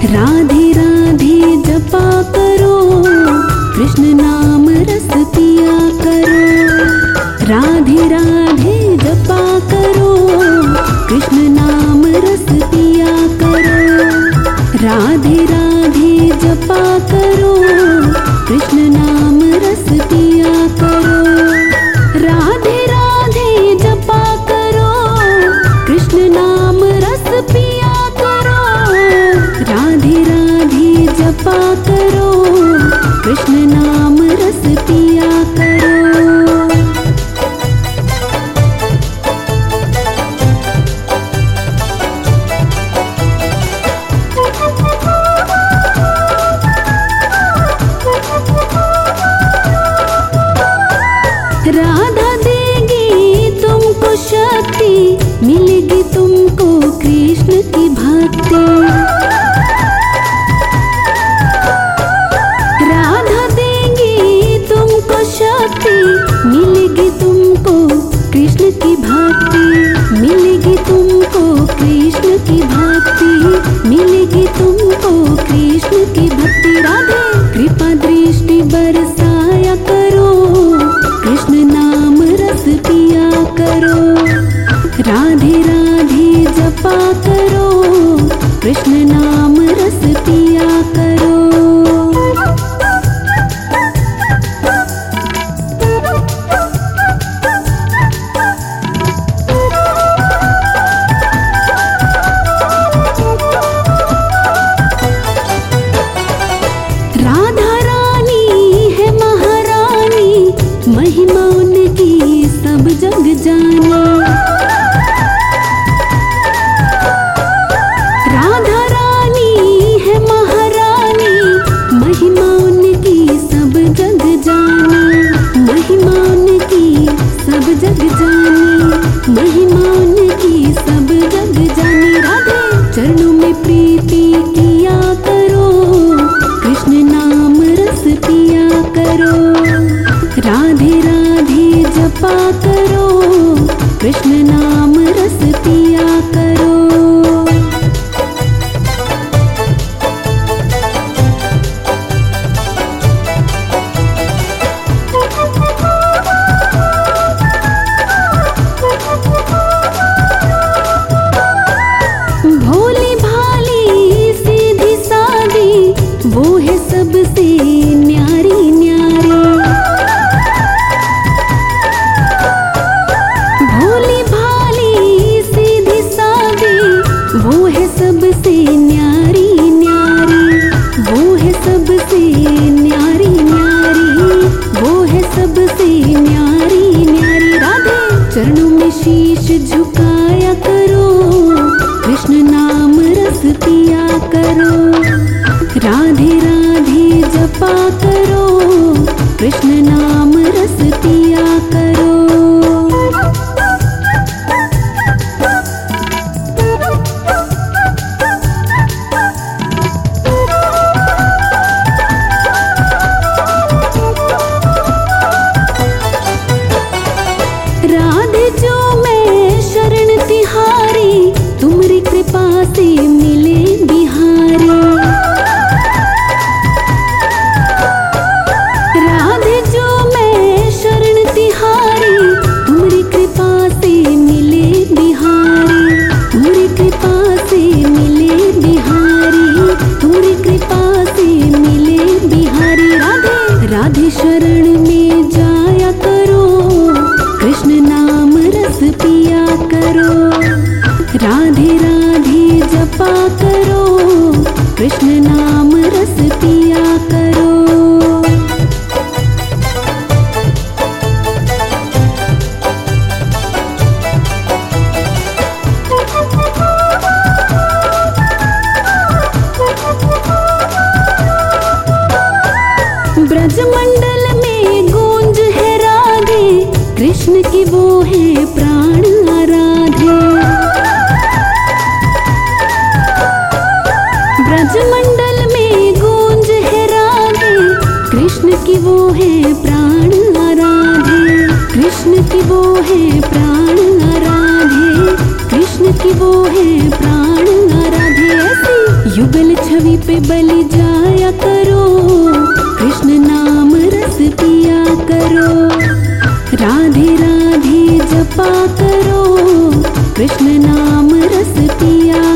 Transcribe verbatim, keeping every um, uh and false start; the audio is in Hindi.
राधे राधे जपा करो, कृष्ण नाम रस पिया करो। राधे राधे जपा करो, कृष्ण नाम रस पिया करो। राधे राधे जपा करो, कृष्ण नाम रस पिया करो। राधे राधे जपा करो, कृष्ण नाम रस पिया करो। राधे राधे जपा करो, कृष्ण नाम रस पिया करो। राधा देगी तुमको शक्ति, मिलेगी तुमको कृष्ण की भक्ति। राधा देगी तुमको शक्ति, मिलेगी तुमको कृष्ण की भक्ति। मिलेगी तुमको कृष्ण की भक्ति, मिलेगी तुमको कृष्ण की भक्ति। राधे कृपा दृष्टि बरसाया करो, कृष्ण नाम रस पिया करो। राधे राधे जपा करो, कृष्ण नाम रस पिया करो। राधा रानी है महारानी, महिमा उनकी सब जग जाने। राधा रानी है महारानी, महिमा उनकी सब जग जाने। महिमा उनकी सब जग जाने, महिमा उनकी सब जग जाने। राधे चरणों में प्रीति किया करो, कृष्ण नाम रस पिया करो। राधे राधे जपा करो, कृष्ण नाम रस पिया करो। भोली भाली सीधी सादी, वो है सबसे न्यारी न्यारी। भोली भाली सीधी सादी, वो है सबसे न्यारी न्यारी। वो है सबसे न्यारी न्यारी, वो है सबसे न्यारी न्यारी। राधे चरणों में शीश झुकाया करो, कृष्ण नाम रस पिया करो। राधे राधे जपा करो, कृष्ण नाम रस पिया करो। राधे जो मैं शरण तिहारी, तुम्हारी कृपा से मिले बिहारी। राधे जो मैं शरण तिहारी, तुम्हारी कृपा से मिले बिहारी। तुम्हारी कृपा से मिले बिहारी, तुम्हारी कृपा से मिले बिहारी। राधे राधे शरण में जाया करो, कृष्ण नाम रस पिया करो। राधे राधे जपा करो, कृष्ण नाम रस पिया करो। ब्रजमंडल में गूंज है राधे, कृष्ण की वो है प्राण आराधे। ब्रजमंडल में गूंज है राधे, कृष्ण की वो है प्राण आराधे। कृष्ण की वो है प्राण आराधे, कृष्ण की वो है प्राण आराधे। ऐसी युगल छवि राधे जपा करो, कृष्ण नाम रस पिया